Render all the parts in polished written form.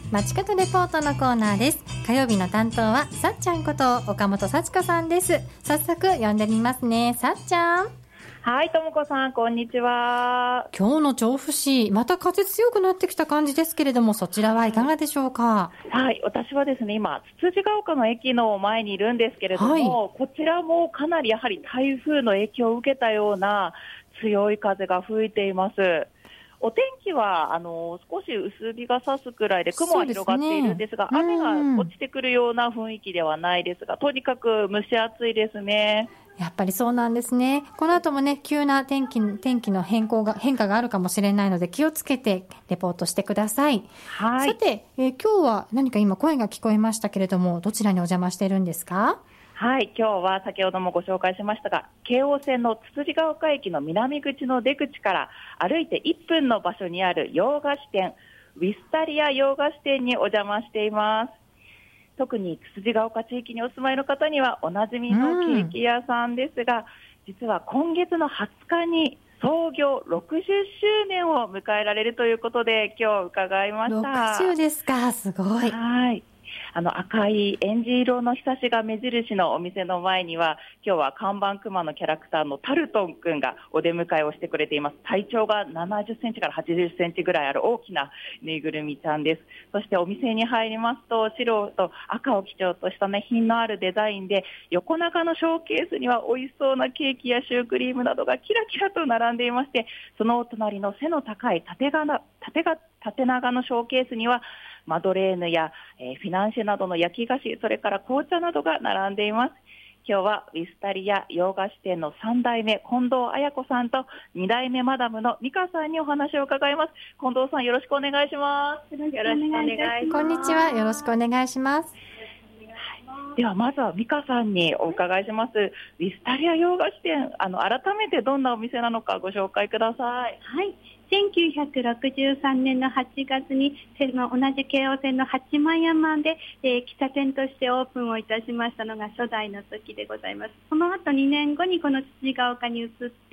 街角レポートのコーナーです。火曜日の担当はさっちゃんこと岡本幸子さんです。早速呼んでみますね。さっちゃん。 はい、ともこさん、こんにちは。 今日の調布市、また風強くなってきた感じですけれども、そちらはいかがでしょうか？ はい、私はですね、今、つつじが丘の駅の前にいるんですけれども、こちらもかなりやはり台風の影響を受けたような強い風が吹いています。お天気は少し薄日が差すくらいで雲は広がっているんですが、雨が落ちてくるような雰囲気ではないですが、とにかく蒸し暑いですね。 やっぱりそうなんですね。この後もね、急な天気の変化があるかもしれないので、気をつけてレポートしてください。 はい。 さて、今日は何か今声が聞こえましたけれども、どちらにお邪魔しているんですか？ はい、今日は先ほどもご紹介しましたが、京王線のつつじが丘駅の南口の出口から歩いて1分の場所にある洋菓子店、ウィスタリア洋菓子店にお邪魔しています。特につつじが丘地域にお住まいの方にはおなじみのケーキ屋さんですが、実は今月の20日に創業60周年を迎えられるということで今日伺いました。 60ですか、すごい。 はい。赤いエンジ色のひさしが目印のお店の前には、今日は看板クマのキャラクターのタルトンくんがお出迎えをしてくれています。体長が70センチから80センチぐらいある大きなぬいぐるみちゃんです。そしてお店に入りますと、白と赤を基調としたね、品のあるデザインで、横長のショーケースには美味しそうなケーキやシュークリームなどがキラキラと並んでいまして、そのお隣の背の高い縦長のショーケースにはマドレーヌや、フィナンシェなどの焼き菓子、それから紅茶などが並んでいます。今日はウィスタリア洋菓子店の3代目近藤彩子さんと2代目マダムの美香さんにお話を伺います。近藤さん、よろしくお願いします。 よろしくお願いします。 こんにちは、よろしくお願いします。 ではまずは美香さんにお伺いします。ウィスタリア洋菓子店、改めてどんなお店なのかご紹介ください。 はい、1963年の8月に同じ京王線の八幡山で、喫茶店としてオープンをいたしましたのが初代の時でございます。その後2年後にこのつつじが丘に移って、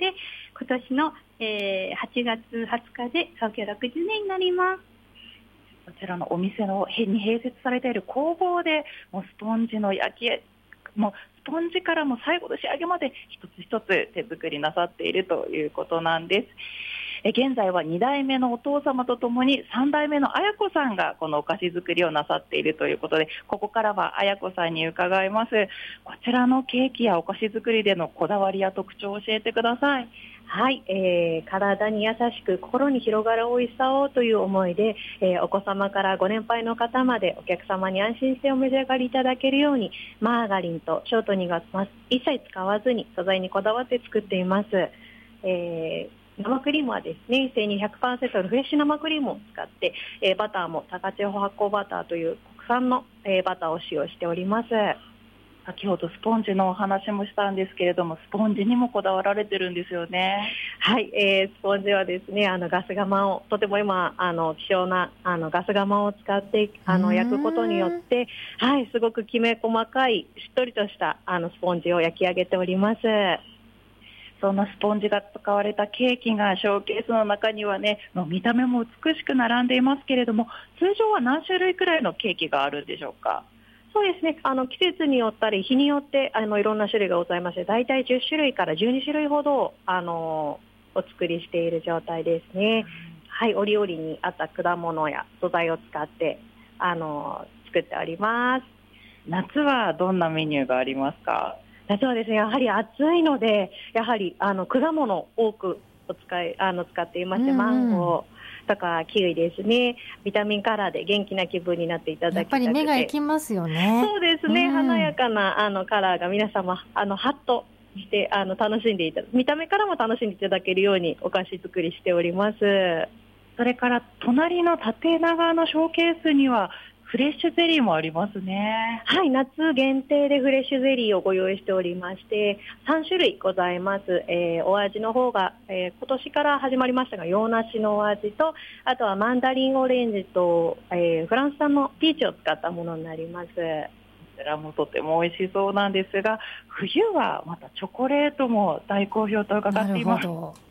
今年の、8月20日で創業60年になります。 こちらのお店のに併設されている工房で、もうスポンジのもうスポンジからも最後の仕上げまで一つ一つ手作りなさっているということなんです。現在は2代目のお父様とともに3代目の彩子さんがこのお菓子作りをなさっているということで、ここからは彩子さんに伺います。こちらのケーキやお菓子作りでのこだわりや特徴を教えてください。 はい、体に優しく心に広がる美味しさをという思いで、お子様からご年配の方までお客様に安心してお召し上がりいただけるように、マーガリンとショートニングは一切使わずに素材にこだわって作っています。生クリームはですね、生乳 100% のフレッシュ生クリームを使って、バターも高千穂発酵バターという国産の、バターを使用しております。 先ほどスポンジのお話もしたんですけれども、スポンジにもこだわられてるんですよね。 はい、スポンジはですね、ガス窯をとても今希少なガス窯を使って焼くことによって、はい、すごくきめ細かいしっとりとしたスポンジを焼き上げております。 そんなスポンジが使われたケーキがショーケースの中にはね、見た目も美しく並んでいますけれども、通常は何種類くらいのケーキがあるんでしょうか？ そうですね、季節によったり日によっていろんな種類がございまして、だいたい10種類から12種類ほどお作りしている状態ですね。はい、折々にあった果物や素材を使って作っております。 夏はどんなメニューがありますか？ 夏はですね、やはり暑いので、やはり果物を多く使っていまして、マンゴーとかキウイですね、ビタミンカラーで元気な気分になっていただきたくて、 やっぱり目がいきますよね。 そうですね、華やかなカラーが皆様ハッとして楽しんでいただく、見た目からも楽しんでいただけるようにお菓子作りしております。 それから隣の縦長のショーケースにはフレッシュゼリーもありますね。 はい、夏限定でフレッシュゼリーをご用意しておりまして、3種類ございます。お味の方が、今年から始まりましたが、洋梨のお味と、あとはマンダリンオレンジと、フランス産のピーチを使ったものになります。 こちらもとても美味しそうなんですが、冬はまたチョコレートも大好評と伺っています。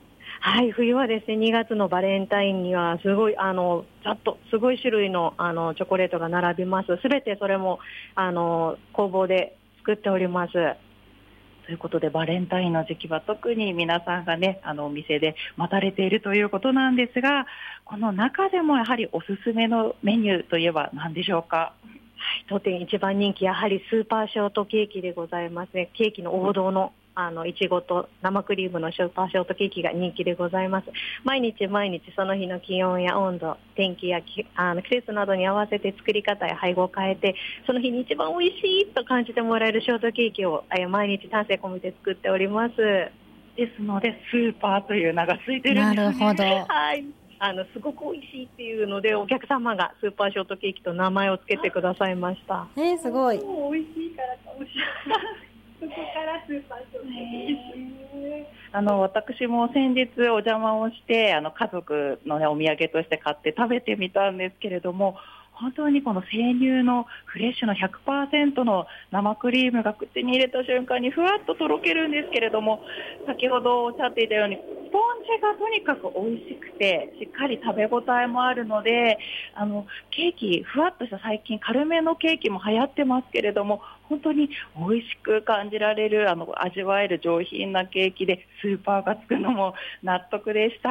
はい、冬はですね、2月のバレンタインにはすごいざっとすごい種類のチョコレートが並びます。すべてそれも工房で作っております。 ということで、バレンタインの時期は特に皆さんがね、お店で待たれているということなんですが、この中でもやはりおすすめのメニューといえば何でしょうか？ 当店一番人気、やはりスーパーショートケーキでございますね。ケーキの王道のいちごと生クリームのスーパーショートケーキが人気でございます。毎日毎日その日の気温や温度、天気や季節などに合わせて作り方や配合を変えて、その日に一番美味しいと感じてもらえるショートケーキを毎日丹精込めて作っております。 ですのでスーパーという名がついてるんですね。 なるほど。 はい。すごく美味しいっていうので、お客様がスーパーショートケーキと名前を付けてくださいました。 すごい。 美味しいからかもしれない。そこからスーパーショートケーキ。 私も先日お邪魔をして、家族の、ね、お土産として買って食べてみたんですけれども、本当にこの生乳のフレッシュの 100% の生クリームが口に入れた瞬間にふわっととろけるんですけれども、先ほどおっしゃっていたようにスポンジがとにかく美味しくてしっかり食べ応えもあるので、ケーキふわっとした最近軽めのケーキも流行ってますけれども、本当に美味しく感じられる味わえる上品なケーキでスーパーがつくのも納得でした。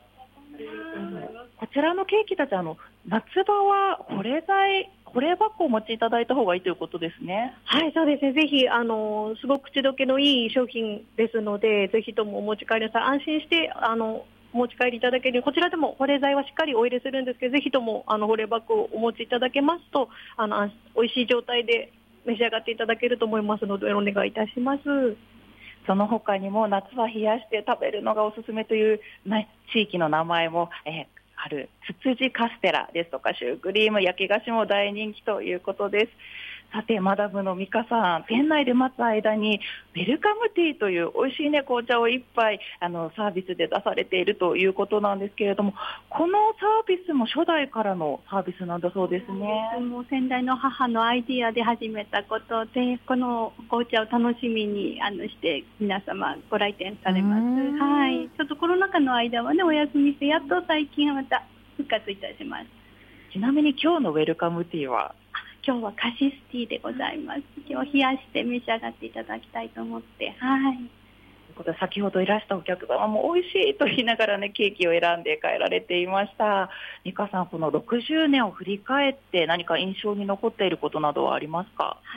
こちらのケーキたち夏場は保冷バッグをお持ちいただいた方がいいということですね。 はい、そうですね。ぜひすごく口どけのいい商品ですので、ぜひともお持ち帰りなさい。安心してお持ち帰りいただける。こちらでも保冷剤はしっかりお入れするんですけど、ぜひとも保冷バッグをお持ちいただけますと美味しい状態で召し上がっていただけると思いますので、お願いいたします。 その他にも夏は冷やして食べるのがおすすめという、ね、地域の名前も、あるツツジカステラですとかシュークリーム、焼き菓子も大人気ということです。さて、マダムのミカさん、店内で待つ間にウェルカムティーという美味しい、ね、紅茶を一杯サービスで出されているということなんですけれども、このサービスも初代からのサービスなんだそうですね。 もう先代の母のアイディアで始めたことで、この紅茶を楽しみにして皆様ご来店されます。はい、ちょっとコロナ禍の間はねお休みして、やっと最近また復活いたします。 ちなみに今日のウェルカムティーは？ 今日はカシスティーでございます。今日冷やして召し上がっていただきたいと思って。はい。ということで、先ほどいらしたお客様も美味しいと言いながらね、ケーキを選んで帰られていました。ミカさん、この60年を振り返って何か印象に残っていることなどはありますか？ はい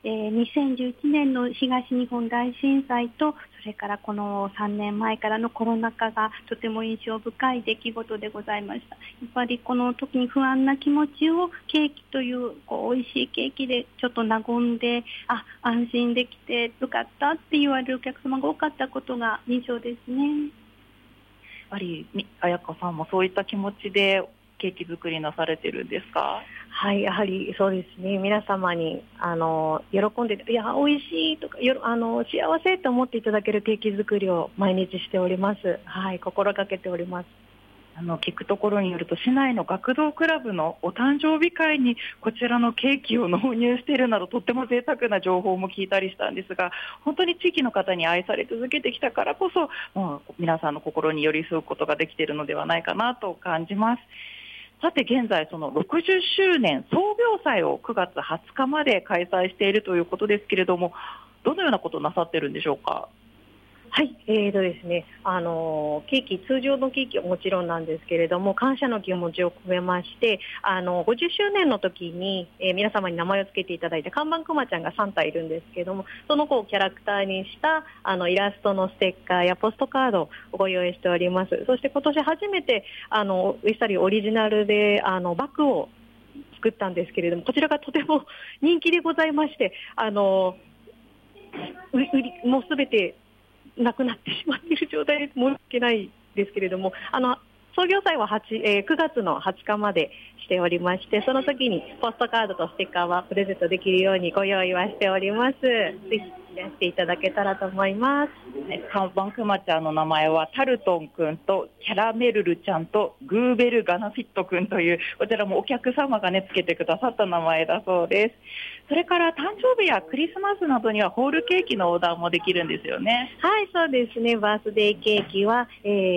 。2011年の東日本大震災と、それからこの3年前からのコロナ禍がとても印象深い出来事でございました。やっぱりこの時に不安な気持ちをケーキという美味しいケーキでちょっと和んで、安心できてよかったって言われるお客様が多かったことが印象ですね。 やっぱり彩香さんもそういった気持ちでケーキ作りなされてるんですか？ はい、やはりそうですね。皆様に喜んで、いや美味しいとか幸せと思っていただけるケーキ作りを毎日しております。はい、心がけております。 聞くところによると、市内の学童クラブのお誕生日会にこちらのケーキを納入しているなど、とっても贅沢な情報も聞いたりしたんですが、本当に地域の方に愛され続けてきたからこそ、もう皆さんの心に寄り添うことができているのではないかなと感じます。さて、現在その60周年創業祭を9月20日まで開催しているということですけれども、どのようなことをなさっているんでしょうか？ はい、ですね、ケーキ、通常のケーキはもちろんなんですけれども、感謝の気持ちを込めまして、50周年の時に、皆様に名前を付けていただいた看板くまちゃんが3体いるんですけれども、その子をキャラクターにしたイラストのステッカーやポストカードをご用意しております。そして今年初めてウィスタリーオリジナルでバッグを作ったんですけれども、こちらがとても人気でございまして、もうすべてなくなってしまっている状態で申し訳ないですけれども、 創業祭は9月の20日までしておりまして、その時にポストカードとステッカーはプレゼントできるようにご用意はしております。ぜひいらしていただけたらと思います。 看板くまちゃんの名前はタルトンくんとキャラメルルちゃんとグーベルガナフィットくんという、こちらもお客様がねつけてくださった名前だそうです。それから誕生日やクリスマスなどにはホールケーキのオーダーもできるんですよね。 はい、そうですね。バースデーケーキは、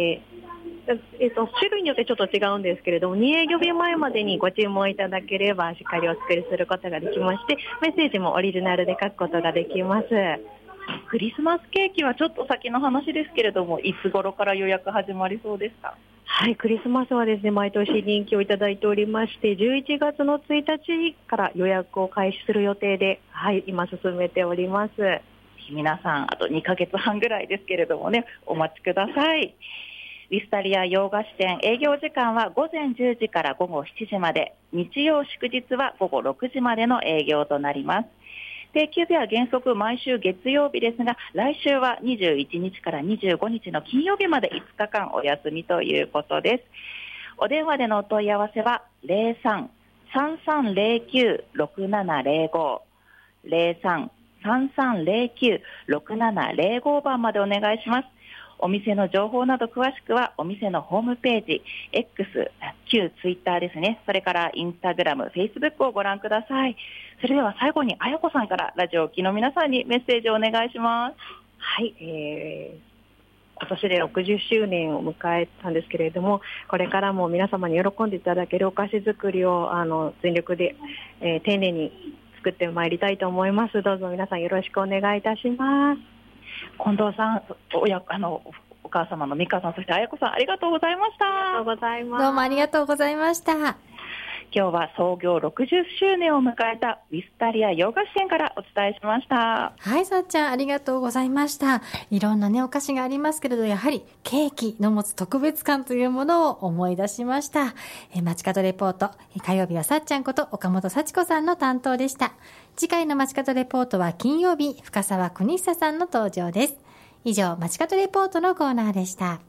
種類によってちょっと違うんですけれども、2営業日前までにご注文いただければしっかりお作りすることができまして、メッセージもオリジナルで書くことができます。 クリスマスケーキはちょっと先の話ですけれども、いつ頃から予約始まりそうですか？ はい、クリスマスはですね、毎年人気をいただいておりまして、11月の1日から予約を開始する予定で、はい、今進めております。 皆さんあと2ヶ月半ぐらいですけれどもね、お待ちください。ウィスタリア洋菓子店、営業時間は午前10時から午後7時まで、日曜祝日は午後6時までの営業となります。定休日は原則毎週月曜日ですが、来週は21日から25日の金曜日まで5日間お休みということです。お電話でのお問い合わせは 03-3309-6705 03-3309-6705 番までお願いします。お店の情報など詳しくはお店のホームページ、X、旧ツイッターですね。それからインスタグラム、フェイスブックをご覧ください。それでは最後にあやこさんからラジオを聴きの皆さんにメッセージをお願いします。 はい、今年で60周年を迎えたんですけれども、これからも皆様に喜んでいただけるお菓子作りを全力で、丁寧に作ってまいりたいと思います。どうぞ皆さんよろしくお願いいたします。 近藤さん、お母様の美香さん、そしてあやこさん、ありがとうございました。 ありがとうございます。 どうもありがとうございました。 今日は創業60周年を迎えたウィスタリア洋菓子店からお伝えしました。 はい、さっちゃんありがとうございました。いろんなねお菓子がありますけれど、やはりケーキの持つ特別感というものを思い出しました。街角レポート、火曜日はさっちゃんこと岡本幸子さんの担当でした。次回の街角レポートは金曜日、深澤邦久さんの登場です。以上、街角レポートのコーナーでした。